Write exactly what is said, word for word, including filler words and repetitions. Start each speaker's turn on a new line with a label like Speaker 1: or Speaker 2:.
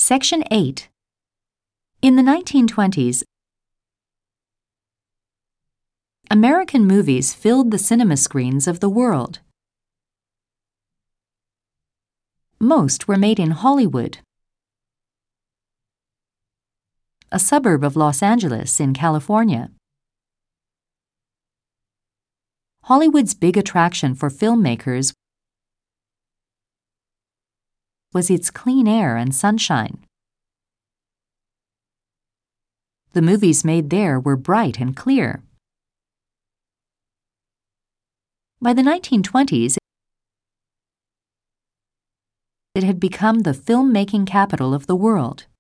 Speaker 1: Section eight. In the nineteen twenties, American movies filled the cinema screens of the world. Most were made in Hollywood, a suburb of Los Angeles in California. Hollywood's big attraction for filmmakers was its clean air and sunshine. The movies made there were bright and clear. By the nineteen twenties, it had become the filmmaking capital of the world.